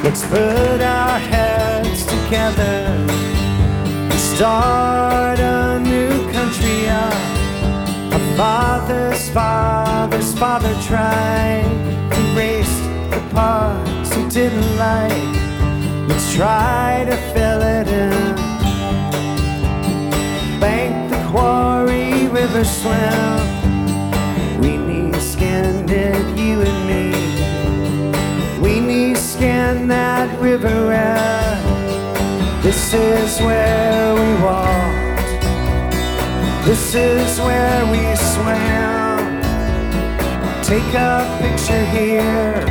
Let's put our heads together and start a new country up. Our father's father's father tried, erased the parts he didn't like. Let's try to fill it in. Bank the quarry, river swim. We need skinned it, you and me. We need skin that river red. This is where we walked. This is where we swam. Take a picture here.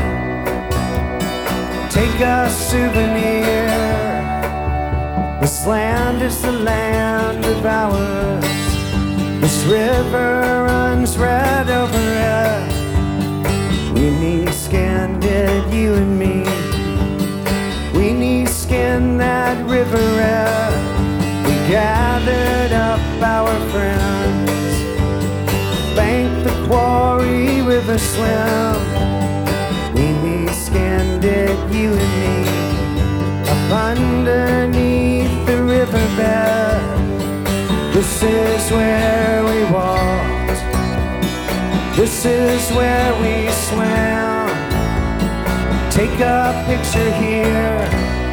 Take a souvenir. This land is the land of ours. This river runs red over it. We need skinned it, you and me. We need skin that river red. We gathered up our friends, bank the quarry, river swim. We need skinned it, you and me, up underneath the riverbed. This is where we walked. This is where we swam. Take a picture here.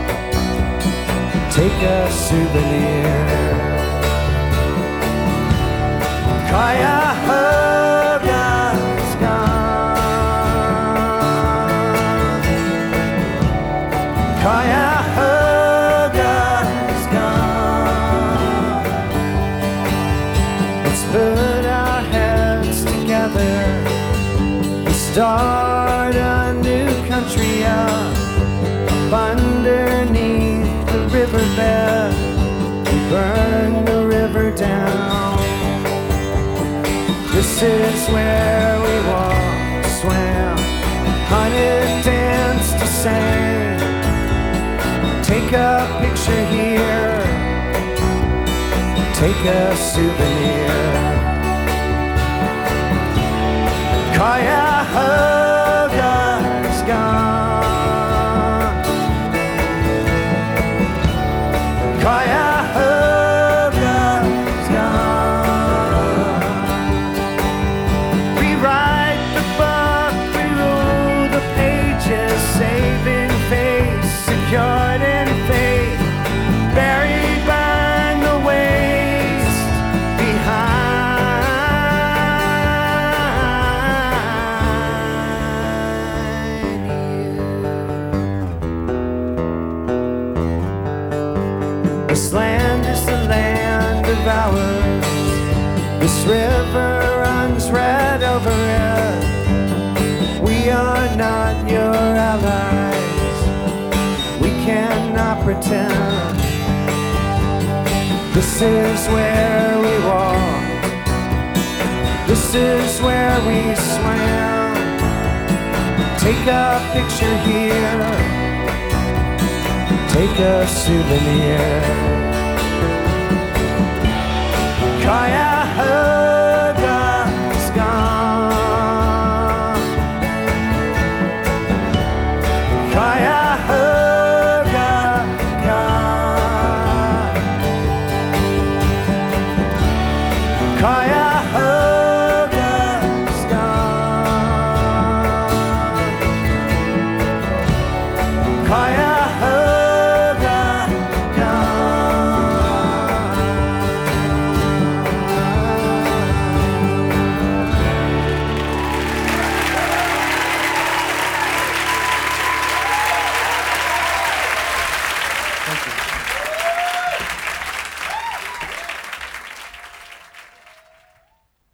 Take a souvenir. Cuyahoga's gone. Cuyahoga's gone. Let's put our heads together and start a new country up underneath the riverbed. We burn the river down. This is where we walked, swam, hunted, danced, sang. Take a picture here. Take a souvenir. Cuyahoga's gone. Cuyahoga's gone. Rewrite the book, through the pages, saving face, secured in faith, buried by the waste behind you. This land is the land of ours. This river runs red over it. We are not your allies. We cannot pretend. This is where we walked. This is where we swam. Take a picture here. Take a souvenir. Cuyahoga.